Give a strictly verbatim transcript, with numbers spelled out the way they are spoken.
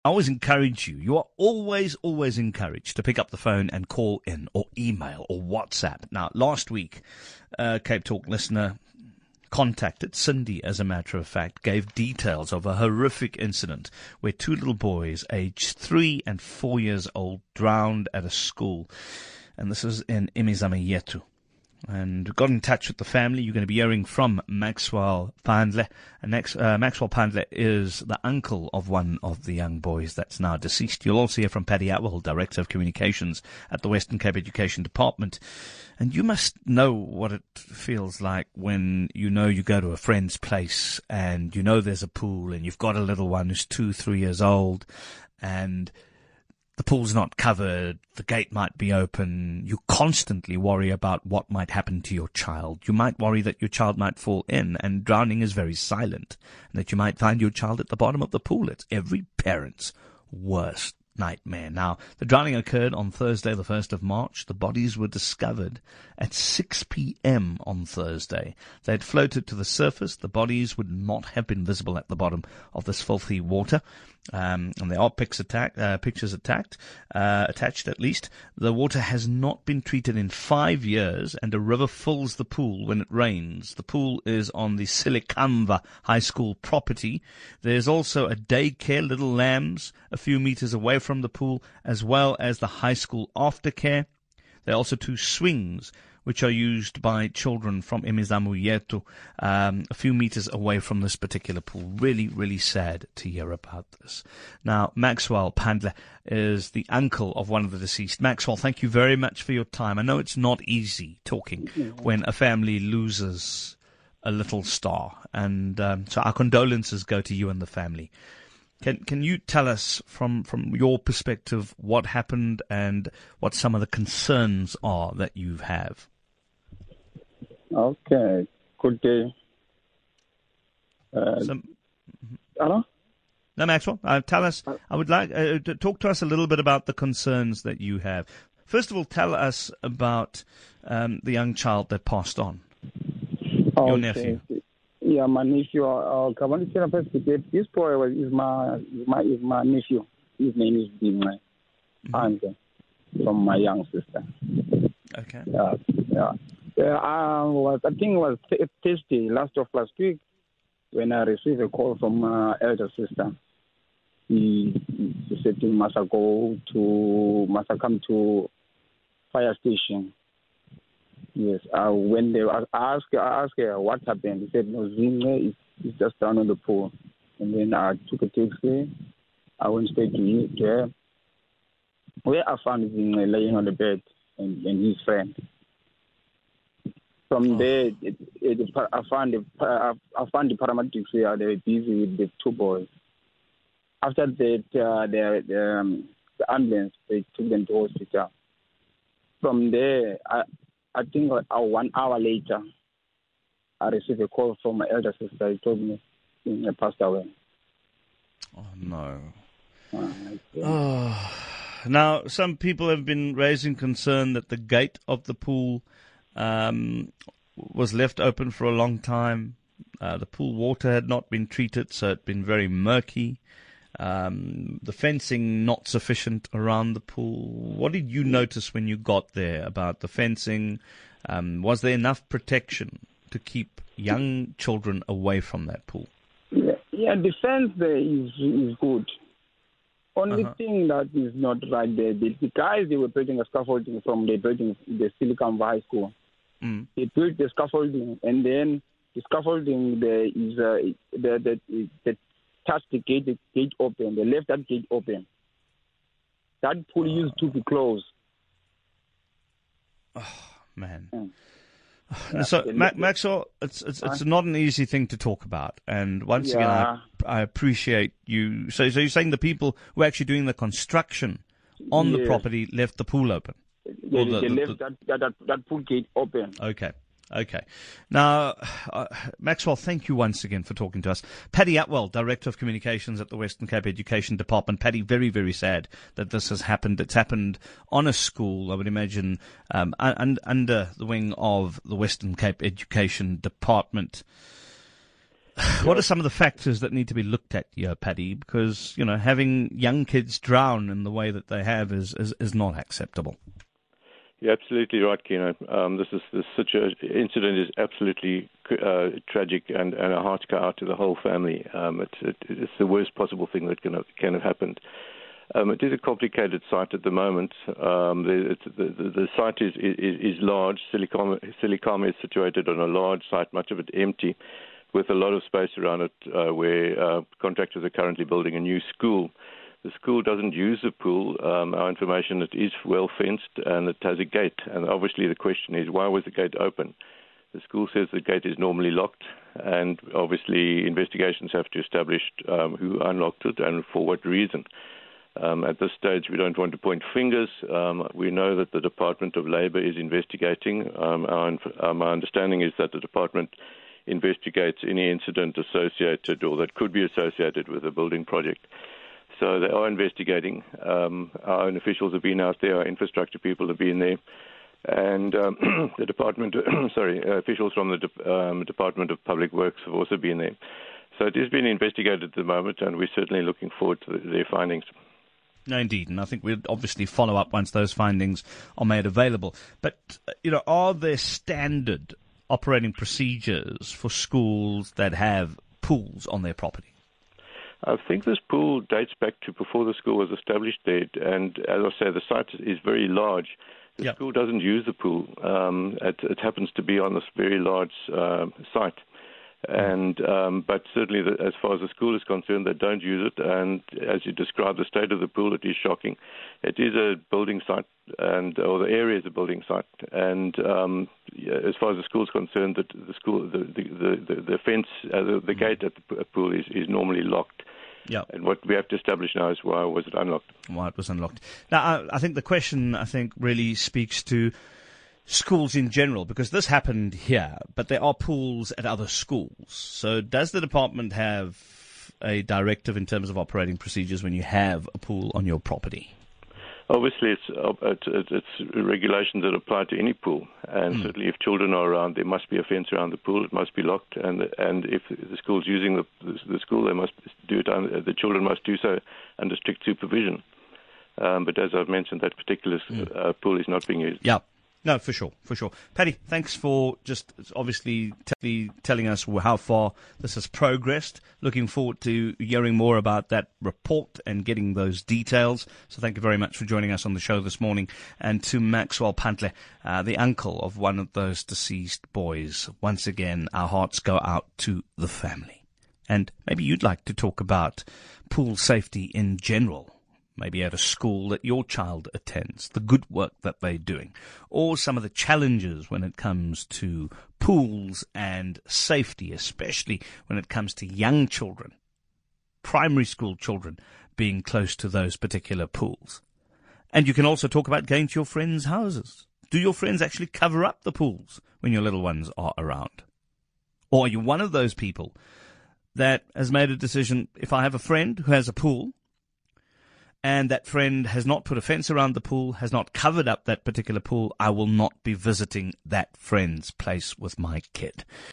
I always encourage you. You are always, always encouraged to pick up the phone and call in or email or WhatsApp. Now, last week, uh, Cape Talk listener contacted Cindy, as a matter of fact, gave details of a horrific incident where two little boys, aged three and four years old, drowned at a school. And this was in Imizamayetu. And got in touch with the family. You're going to be hearing from Maxwell Pandle. And next, uh, Maxwell Pandle is the uncle of one of the young boys that's now deceased. You'll also hear from Paddy Atwell, Director of Communications at the Western Cape Education Department. And you must know what it feels like when you know you go to a friend's place and you know there's a pool and you've got a little one who's two, three years old and the pool's not covered, the gate might be open. You constantly worry about what might happen to your child. You might worry that your child might fall in, and drowning is very silent, and that you might find your child at the bottom of the pool. It's every parent's worst nightmare. Now, the drowning occurred on Thursday, the first of March. The bodies were discovered at six p.m. on Thursday. They had floated to the surface. The bodies would not have been visible at the bottom of this filthy water. Um, and there are pics attack, uh, pictures attacked, uh, attached at least. The water has not been treated in five years, and a river fills the pool when it rains. The pool is on the Silikamba High School property. There's also a daycare, Little Lambs, a few meters away from the pool, as well as the high school aftercare. There are also two swings, which are used by children from Imizamayetu, um, a few meters away from this particular pool. Really, really sad to hear about this. Now, Maxwell Pandle is the uncle of one of the deceased. Maxwell, thank you very much for your time. I know it's not easy talking when a family loses a little star, and um, so our condolences go to you and the family. Can can you tell us from, from your perspective what happened and what some of the concerns are that you have? Okay. Good day. Uh, Some, hello? no, Maxwell, uh, tell us, I would like uh, to talk to us a little bit about the concerns that you have. First of all, tell us about um, the young child that passed on, okay. your nephew. Yeah, my nephew. Uh, I want to tell first that this boy was, is my is my is my nephew. His name is Dima, mm-hmm. and from my young sister. Okay. Yeah, yeah. Uh, I was I think it was th- Thursday, last of last week, when I received a call from my elder sister. He, he said he must go to must come to fire station. Yes, I went there. I asked, I asked her what happened. He said, no, Zimwe is, is just down on the pool. And then I took a taxi. I went straight to, to her, where I found Zimwe laying on the bed and, and his friend. From oh. there, it, it, I found the I found the paramedics here. They were busy with the two boys. After that, uh, the, the, um, the ambulance, they took them to hospital. From there, I. I think uh, one hour later, I received a call from my elder sister. He told me he passed away. Oh, no. Uh, oh. Now, some people have been raising concern that the gate of the pool um, was left open for a long time. Uh, the pool water had not been treated, so it had been very murky. Um, the fencing not sufficient around the pool. What did you notice when you got there about the fencing? Um, was there enough protection to keep young children away from that pool? Yeah, yeah the fence there is is good. Only uh-huh. thing that is not right there, the, the guys, they were building a scaffolding from the building, the Silicon High School. Mm. They built the scaffolding, and then the scaffolding there is uh, the the the touch the gate, the gate open. They left that gate open. That pool uh, used to be closed. Oh, man. Yeah. So, Ma- Maxwell, it's it's it's not an easy thing to talk about. And once yeah. again, I, I appreciate you. So, so you're saying the people who are actually doing the construction on yes. the property left the pool open? They, the, they the, left the, that, that, that, that pool gate open. Okay. Okay. Now, uh, Maxwell, thank you once again for talking to us. Paddy Atwell, Director of Communications at the Western Cape Education Department. Paddy, very, very sad that this has happened. It's happened on a school, I would imagine, um, un- under the wing of the Western Cape Education Department. What are some of the factors that need to be looked at here, Paddy? Because, you know, having young kids drown in the way that they have is, is, is not acceptable. You're absolutely right, Keno. Um, this is this such an incident is absolutely uh, tragic, and, and a heart go out to the whole family. Um, it's, it, it's the worst possible thing that can have, can have happened. Um, it is a complicated site at the moment. Um, the, the, the, the site is, is, is large. Silicama, Silicama is situated on a large site, much of it empty, with a lot of space around it uh, where uh, contractors are currently building a new school. The school doesn't use the pool. Um, our information, it is well fenced and it has a gate. And obviously the question is, why was the gate open? The school says the gate is normally locked, and obviously investigations have to establish um, who unlocked it and for what reason. Um, at this stage, we don't want to point fingers. Um, we know that the Department of Labour is investigating. Um, our, uh, my understanding is that the department investigates any incident associated or that could be associated with a building project. So they are investigating. Um, our own officials have been out there. Our infrastructure people have been there. And um, the department, sorry, uh, officials from the De- um, Department of Public Works have also been there. So it is being investigated at the moment, and we're certainly looking forward to the, their findings. No, indeed, and I think we'll obviously follow up once those findings are made available. But, you know, are there standard operating procedures for schools that have pools on their property? I think this pool dates back to before the school was established there, and as I say, the site is very large. The yep. school doesn't use the pool. Um, it, it happens to be on this very large uh, site. And um, but certainly, the, as far as the school is concerned, they don't use it. And as you described, the state of the pool, it is shocking. It is a building site, and or the area is a building site. And um, as far as the school is concerned, the, the school, the the the, the fence, uh, the, the gate at the pool is, is normally locked. Yeah. And what we have to establish now is why was it unlocked? Why it was unlocked. Now, I, I think the question, I think, really speaks to schools in general, because this happened here, but there are pools at other schools. So does the department have a directive in terms of operating procedures when you have a pool on your property? Obviously, it's, it's, it's regulations that apply to any pool, and mm. certainly if children are around, there must be a fence around the pool. It must be locked, and and if the school's using the the, the school, they must do it. Under, the children must do so under strict supervision. Um, but as I've mentioned, that particular mm. uh, pool is not being used. Yeah. No, for sure, for sure. Paddy, thanks for just obviously t- telling us how far this has progressed. Looking forward to hearing more about that report and getting those details. So thank you very much for joining us on the show this morning. And to Maxwell Pantle, uh, the uncle of one of those deceased boys. Once again, our hearts go out to the family. And maybe you'd like to talk about pool safety in general. Maybe at a school that your child attends, the good work that they're doing, or some of the challenges when it comes to pools and safety, especially when it comes to young children, primary school children being close to those particular pools. And you can also talk about going to your friends' houses. Do your friends actually cover up the pools when your little ones are around? Or are you one of those people that has made a decision, if I have a friend who has a pool, and that friend has not put a fence around the pool, has not covered up that particular pool, I will not be visiting that friend's place with my kid.